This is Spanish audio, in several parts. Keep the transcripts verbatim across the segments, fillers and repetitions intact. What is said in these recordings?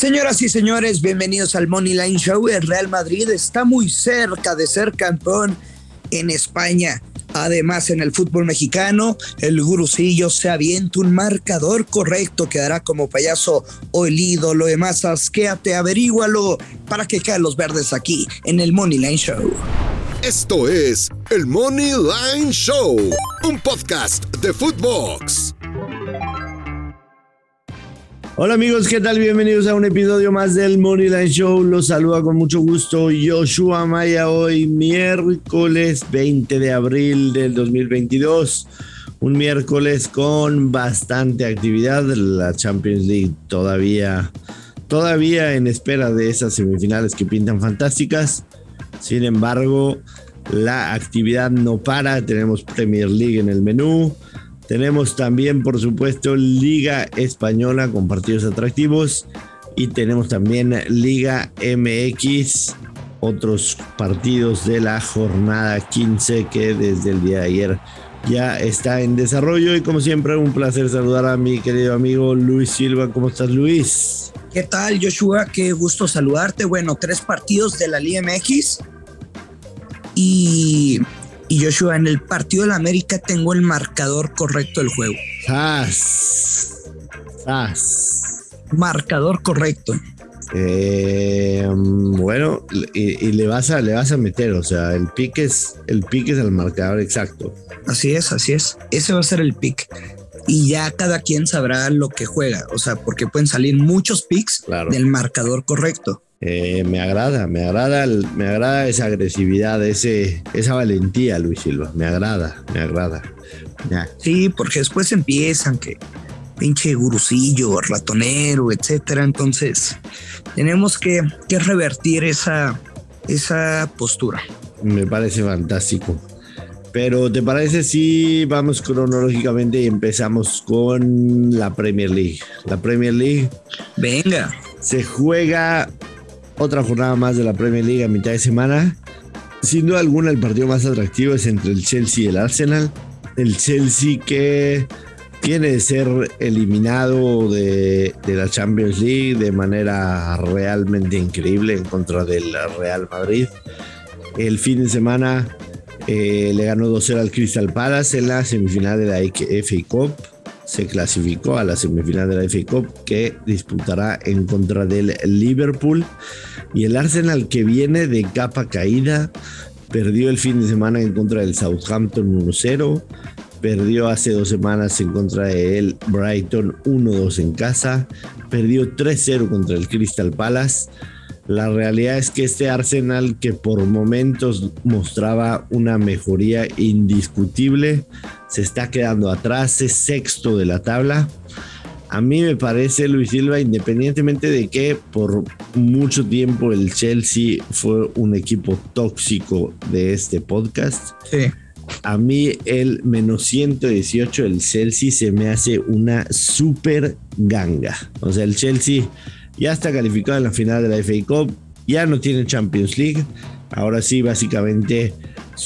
Señoras y señores, bienvenidos al Money Line Show. El Real Madrid está muy cerca de ser campeón en España. Además, en el fútbol mexicano, el gurusillo se avienta un marcador correcto, quedará como payaso o el ídolo de masas. Quédate, averígualo para que caen los verdes aquí en el Money Line Show. Esto es el Money Line Show, un podcast de Footbox. Hola amigos, ¿qué tal? Bienvenidos a un episodio más del Money Line Show. Los saluda con mucho gusto Joshua Maya. Hoy miércoles veinte de abril del dos mil veintidós. Un miércoles con bastante actividad. La Champions League todavía, todavía en espera de esas semifinales que pintan fantásticas. Sin embargo, la actividad no para. Tenemos Premier League en el menú. Tenemos también, por supuesto, Liga Española con partidos atractivos. Y tenemos también Liga M X, otros partidos de la jornada quince que desde el día de ayer ya está en desarrollo. Y como siempre, un placer saludar a mi querido amigo Luis Silva. ¿Cómo estás, Luis? ¿Qué tal, Joshua? Qué gusto saludarte. Bueno, tres partidos de la Liga M X. Y... Y Joshua, en el partido de la América tengo el marcador correcto del juego. ¡Zas! ¡Zas! Marcador correcto. Eh, bueno, y, y le vas a le vas a meter, o sea, el pick es el pick es el marcador exacto. Así es, así es. Ese va a ser el pick. Y ya cada quien sabrá lo que juega, o sea, porque pueden salir muchos picks claro. Del marcador correcto. Eh, me agrada, me agrada, me agrada esa agresividad, ese, esa valentía, Luis Silva. Me agrada, me agrada. Ya. Sí, porque después empiezan que pinche gurusillo, ratonero, etcétera. Entonces, tenemos que, que revertir esa, esa postura. Me parece fantástico. Pero ¿te parece si vamos cronológicamente y empezamos con la Premier League? La Premier League. Venga. Se juega otra jornada más de la Premier League a mitad de semana. Sin duda alguna el partido más atractivo es entre el Chelsea y el Arsenal. El Chelsea que tiene de ser eliminado de, de la Champions League de manera realmente increíble en contra del Real Madrid. El fin de semana eh, le ganó dos cero al Crystal Palace en la semifinal de la F A Cup. Se clasificó a la semifinal de la F A Cup que disputará en contra del Liverpool. Y el Arsenal, que viene de capa caída, perdió el fin de semana en contra del Southampton uno cero. Perdió hace dos semanas en contra del Brighton uno dos en casa. Perdió tres cero contra el Crystal Palace. La realidad es que este Arsenal, que por momentos mostraba una mejoría indiscutible, se está quedando atrás, es sexto de la tabla. A mí me parece, Luis Silva, independientemente de que por mucho tiempo el Chelsea fue un equipo tóxico de este podcast. Sí. A mí el menos ciento dieciocho del Chelsea se me hace una super ganga. O sea, el Chelsea ya está calificado en la final de la F A Cup, ya no tiene Champions League. Ahora sí, básicamente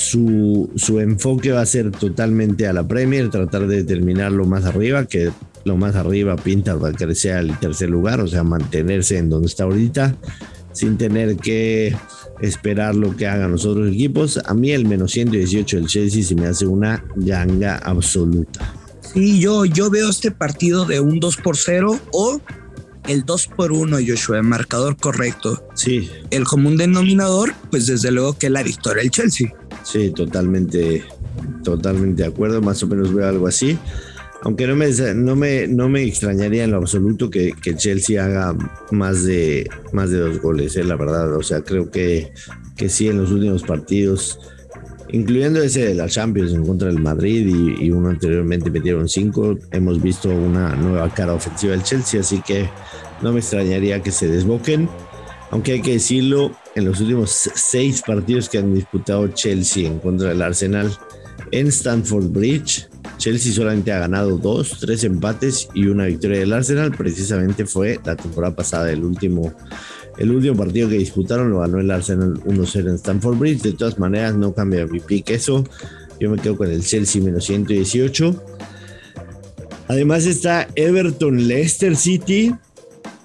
su, su enfoque va a ser totalmente a la Premier, tratar de terminar lo más arriba, que lo más arriba pinta para que sea el tercer lugar, o sea, mantenerse en donde está ahorita, sin tener que esperar lo que hagan los otros equipos. A mí el menos ciento dieciocho del Chelsea se me hace una ganga absoluta. Sí, yo, yo veo este partido de un dos por cero o el dos por uno, Joshua, marcador correcto. Sí. El común denominador, pues desde luego que la victoria del Chelsea. Sí, totalmente, totalmente de acuerdo, más o menos veo algo así. Aunque no me, no me, no me extrañaría en lo absoluto que, que el Chelsea haga más de, más de dos goles, eh, la verdad. O sea, creo que, que sí, en los últimos partidos, incluyendo ese de la Champions en contra del Madrid y, y uno anteriormente metieron cinco, hemos visto una nueva cara ofensiva del Chelsea, así que no me extrañaría que se desboquen. Aunque hay que decirlo, en los últimos seis partidos que han disputado Chelsea en contra del Arsenal en Stamford Bridge, Chelsea solamente ha ganado dos, tres empates y una victoria del Arsenal. Precisamente fue la temporada pasada, el último, el último partido que disputaron lo ganó el Arsenal uno cero en Stamford Bridge. De todas maneras, no cambia mi pick eso. Yo me quedo con el Chelsea menos ciento dieciocho. Además está Everton Leicester City.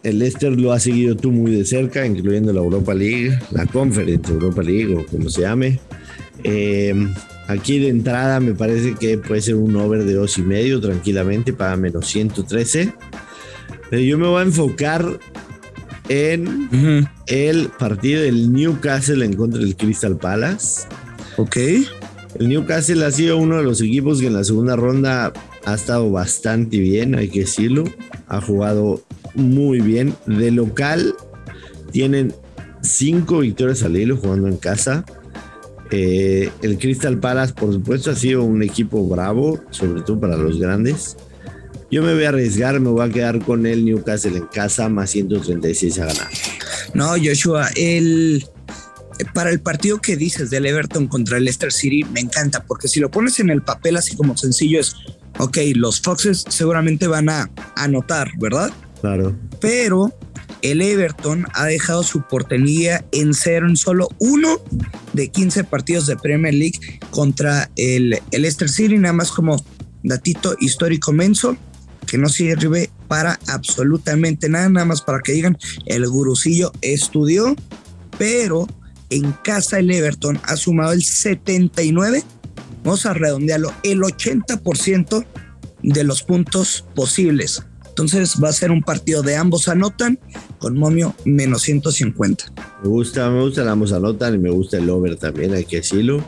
el Leicester lo has seguido tú muy de cerca, incluyendo la Europa League, la Conference Europa League o como se llame. Eh, aquí de entrada me parece que puede ser un over de dos y medio tranquilamente para menos ciento trece. Pero yo me voy a enfocar en uh-huh. el partido del Newcastle en contra del Crystal Palace. Ok. El Newcastle ha sido uno de los equipos que en la segunda ronda ha estado bastante bien, hay que decirlo. Ha jugado muy bien. De local tienen cinco victorias al hilo jugando en casa. Eh, el Crystal Palace, por supuesto, ha sido un equipo bravo, sobre todo para los grandes. Yo me voy a arriesgar, me voy a quedar con el Newcastle en casa, más ciento treinta y seis a ganar. No, Joshua, el, para el partido que dices del Everton contra el Leicester City, me encanta, porque si lo pones en el papel así como sencillo es, ok, los Foxes seguramente van a anotar, ¿verdad? Claro. Pero el Everton ha dejado su portería en cero en solo uno de quince partidos de Premier League contra el, el Leicester City, nada más como datito histórico menso, que no sirve para absolutamente nada, nada más para que digan, el gurusillo estudió, pero en casa el Everton ha sumado el setenta y nueve, vamos a redondearlo, el ochenta por ciento de los puntos posibles. Entonces va a ser un partido de ambos anotan con momio menos ciento cincuenta. Me gusta, me gusta el ambos anotan y me gusta el over también, hay que decirlo.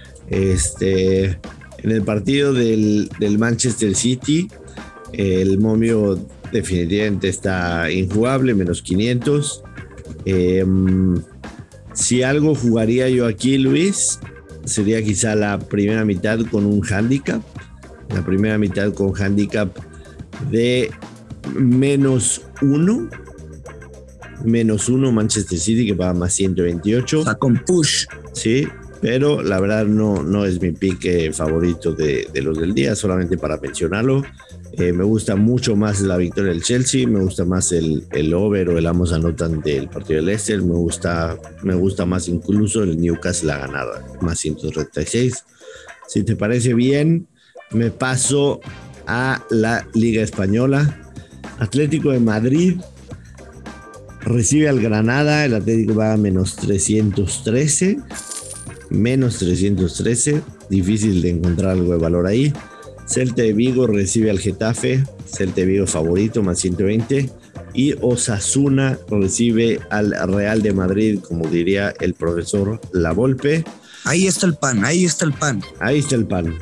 Este, en el partido del, del Manchester City, el momio definitivamente está injugable, menos quinientos. Eh, si algo jugaría yo aquí, Luis, sería quizá la primera mitad con un handicap. La primera mitad con handicap de menos uno. Menos uno Manchester City, que paga más ciento veintiocho. O sea, con push. Sí, pero la verdad no, no es mi pick favorito de, de los del día, solamente para mencionarlo. Eh, me gusta mucho más la victoria del Chelsea, me gusta más el, el over o el ambos anotan del partido del Leicester, me gusta, me gusta más incluso el Newcastle a ganar, más ciento treinta y seis. Si te parece bien, me paso a la Liga Española. Atlético de Madrid recibe al Granada, el Atlético va a menos trescientos trece, menos trescientos trece, difícil de encontrar algo de valor ahí. Celta de Vigo recibe al Getafe, Celta de Vigo favorito, más ciento veinte. Y Osasuna recibe al Real de Madrid, como diría el profesor Lavolpe. Ahí está el pan, ahí está el pan. Ahí está el pan.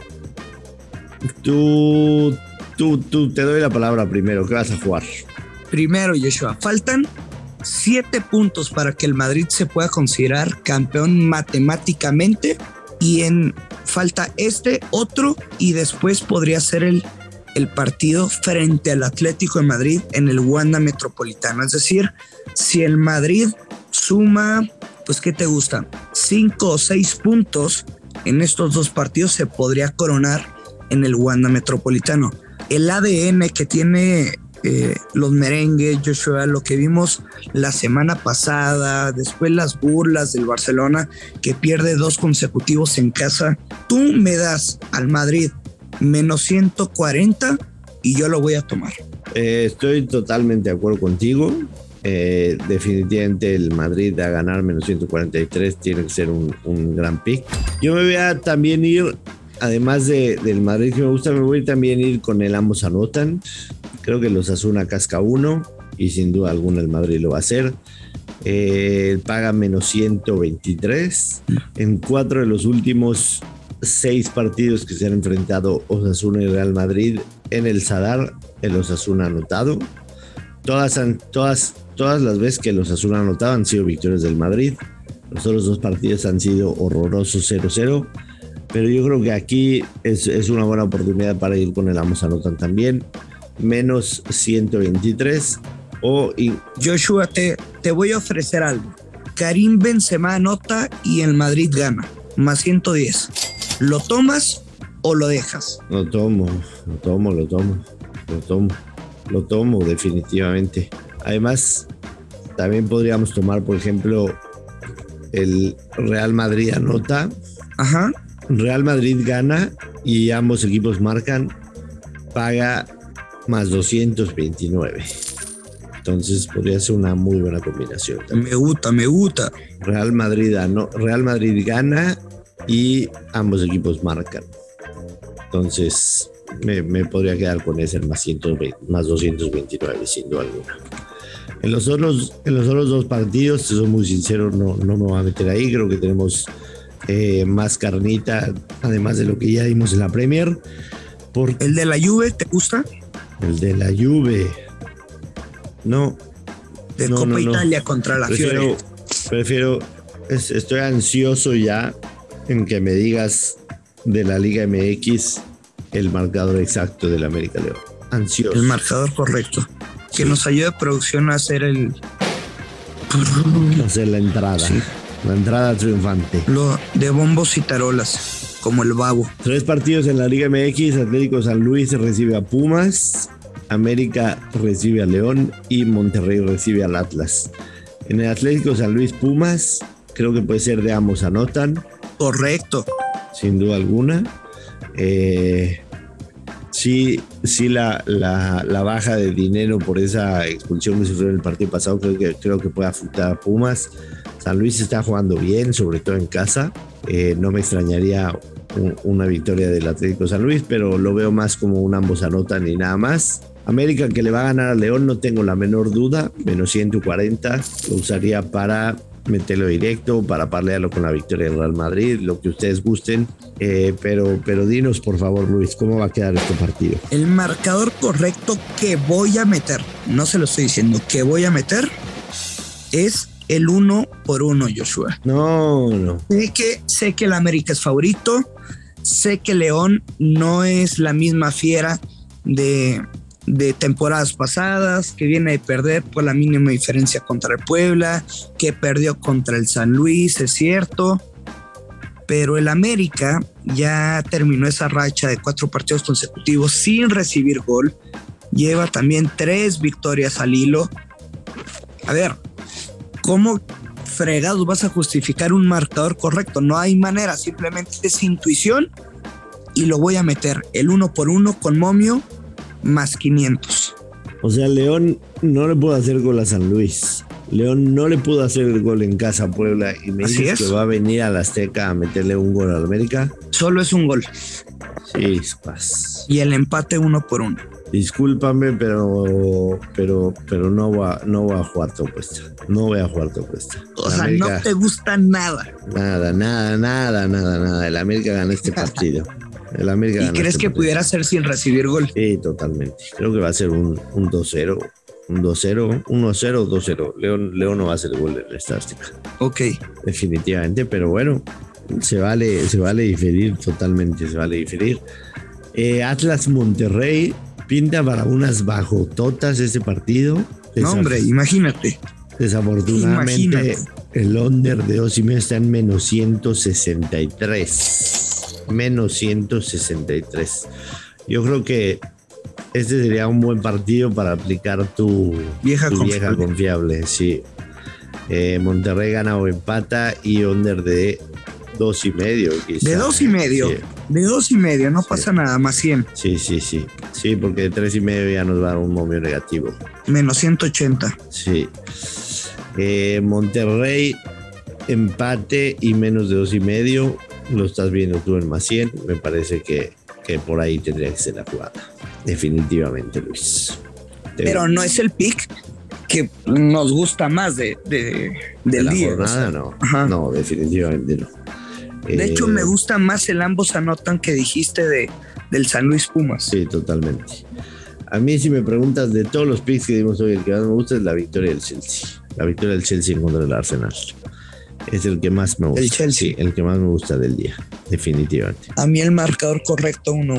Tú, tú, tú, te doy la palabra primero. ¿Qué vas a jugar? Primero, Joshua, faltan siete puntos para que el Madrid se pueda considerar campeón matemáticamente. Y en falta este, otro, y después podría ser el, el partido frente al Atlético de Madrid en el Wanda Metropolitano. Es decir, si el Madrid suma, pues ¿qué te gusta? Cinco o seis puntos en estos dos partidos, se podría coronar en el Wanda Metropolitano. El A D N que tiene eh, los merengues, Joshua, lo que vimos la semana pasada, después las burlas del Barcelona que pierde dos consecutivos en casa, tú me das al Madrid menos ciento cuarenta y yo lo voy a tomar. Eh, estoy totalmente de acuerdo contigo. Eh, definitivamente el Madrid a ganar menos ciento cuarenta y tres tiene que ser un, un gran pick. Yo me voy a también ir, además de, del Madrid que me gusta, me voy a también ir con el ambos anotan. Creo que los Osasuna casca uno y sin duda alguna el Madrid lo va a hacer. Eh, paga menos ciento veintitrés. En cuatro de los últimos seis partidos que se han enfrentado Osasuna y Real Madrid en el Sadar, el Osasuna ha anotado. Todas, han, todas, todas las veces que los Osasuna han anotado han sido victorias del Madrid. Los otros dos partidos han sido horrorosos, cero cero. Pero yo creo que aquí es, es una buena oportunidad para ir con el ambos anotan también. Menos ciento veintitrés. O y... Joshua, te, te voy a ofrecer algo. Karim Benzema anota y el Madrid gana. Más ciento diez. ¿Lo tomas o lo dejas? Lo tomo, lo tomo, lo tomo. Lo tomo, lo tomo definitivamente. Además, también podríamos tomar, por ejemplo, el Real Madrid anota. Ajá. Real Madrid gana y ambos equipos marcan. Paga más doscientos veintinueve. Entonces podría ser una muy buena combinación también. Me gusta, me gusta. Real Madrid, no, Real Madrid gana y ambos equipos marcan. Entonces me, me podría quedar con ese más, ciento veinte, más doscientos veintinueve, sin duda alguna. En los otros, en los otros dos partidos, si soy muy sincero, no, no me voy a meter ahí. Creo que tenemos eh, más carnita, además de lo que ya dimos en la Premier. Por... ¿El de la Juve te gusta? El de la Juve. No. De no, Copa no, no. Italia contra la prefiero, Fiore. Prefiero, es, estoy ansioso ya en que me digas de la Liga M X el marcador exacto del América León. Ansioso. El marcador correcto. Que sí. Nos ayude a producción a hacer el... hacer la entrada. Sí. La entrada triunfante. Lo de bombos y tarolas, como el babo. Tres partidos en la Liga M X. Atlético San Luis recibe a Pumas, América recibe a León y Monterrey recibe al Atlas. En el Atlético San Luis Pumas, creo que puede ser de ambos anotan. Correcto. Sin duda alguna. Eh, sí, sí la, la, la baja de dinero por esa expulsión que sufrió en el partido pasado, creo que, creo que puede afectar a Pumas. San Luis está jugando bien, sobre todo en casa. Eh, no me extrañaría un, una victoria del Atlético San Luis, pero lo veo más como un ambos anotan y nada más. América, que le va a ganar a León, no tengo la menor duda. Menos ciento cuarenta, lo usaría para meterlo directo, para parlearlo con la victoria del Real Madrid, lo que ustedes gusten. Eh, pero, pero dinos, por favor, Luis, ¿cómo va a quedar este partido? El marcador correcto que voy a meter, no se lo estoy diciendo, que voy a meter, es el uno por uno, Joshua. No, no. Sé que, sé que el América es favorito, sé que León no es la misma fiera de, de temporadas pasadas, que viene de perder por la mínima diferencia contra el Puebla, que perdió contra el San Luis, es cierto, pero el América ya terminó esa racha de cuatro partidos consecutivos sin recibir gol, lleva también tres victorias al hilo. A ver, ¿cómo fregados vas a justificar un marcador correcto? No hay manera, simplemente es intuición y lo voy a meter el uno por uno con momio más quinientos. O sea, León no le pudo hacer gol a San Luis. León no le pudo hacer el gol en casa a Puebla y me dices que va a venir a la Azteca a meterle un gol a la América. Solo es un gol. Sí, paz. Y el empate uno por uno. Discúlpame, pero pero pero no voy a, no voy a jugar tu apuesta. No voy a jugar tu apuesta. O sea, América, no te gusta nada. Nada, nada, nada, nada, nada. El América gana este partido. El América ¿Y gana crees este que partido. pudiera ser sin recibir gol? Sí, totalmente. Creo que va a ser un, un dos cero. Un dos cero, uno cero, dos cero. León, León no va a hacer el gol en esta Azteca. Ok. Definitivamente, pero bueno, se vale, se vale diferir totalmente, se vale diferir. Eh, Atlas Monterrey pinta para unas bajototas ese partido. No, hombre, imagínate. Desafortunadamente, imagínate. El under de dos y medio está en menos ciento sesenta y tres. Menos ciento sesenta y tres. Yo creo que este sería un buen partido para aplicar tu vieja, tu confiable. vieja confiable. Sí. Eh, Monterrey gana o empata y under de dos y medio. Quizá. De dos y medio. Sí. De dos y medio, no sí. pasa nada, más cien. Sí, sí, sí. Sí, porque de tres y medio ya nos va a dar un momio negativo. Menos ciento ochenta. Sí. Eh, Monterrey empate y menos de dos y medio. Lo estás viendo tú en más cien. Me parece que, que por ahí tendría que ser la jugada. Definitivamente, Luis. Te Pero veo. no es el pick que nos gusta más de, de, del de la día. jornada, o sea, no. Ajá. No, definitivamente no. De eh, hecho, me gusta más el ambos anotan que dijiste de, del San Luis Pumas. Sí, totalmente. A mí, si me preguntas de todos los picks que dimos hoy, el que más me gusta es la victoria del Chelsea. La victoria del Chelsea en contra del Arsenal. Es el que más me gusta. El Chelsea. Sí, el que más me gusta del día. Definitivamente. A mí el marcador correcto uno.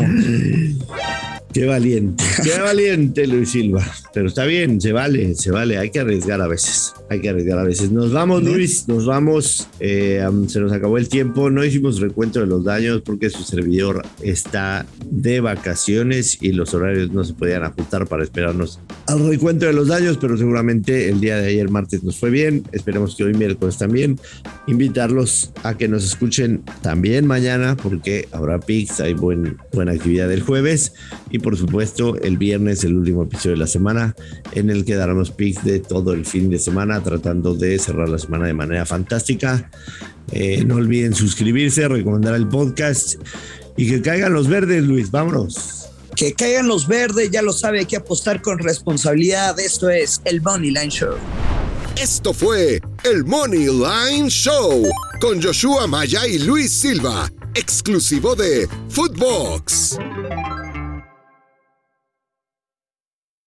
Qué valiente, qué valiente Luis Silva. Pero está bien, se vale, se vale. Hay que arriesgar a veces. Hay que arriesgar a veces. Nos vamos, Luis, nos vamos. Eh, um, se nos acabó el tiempo. No hicimos recuento de los daños porque su servidor está de vacaciones y los horarios no se podían ajustar para esperarnos al recuento de los daños, pero seguramente el día de ayer martes nos fue bien. Esperemos que hoy miércoles también. Invitarlos a que nos escuchen también mañana porque habrá picks, hay buen, buena actividad el jueves. Y por supuesto, el viernes, el último episodio de la semana, en el que daremos picks de todo el fin de semana, tratando de cerrar la semana de manera fantástica. Eh, no olviden suscribirse, recomendar el podcast y que caigan los verdes, Luis. Vámonos. Que caigan los verdes, ya lo sabe, hay que apostar con responsabilidad. Esto es el Money Line Show. Esto fue el Money Line Show con Joshua Maya y Luis Silva, exclusivo de Footbox.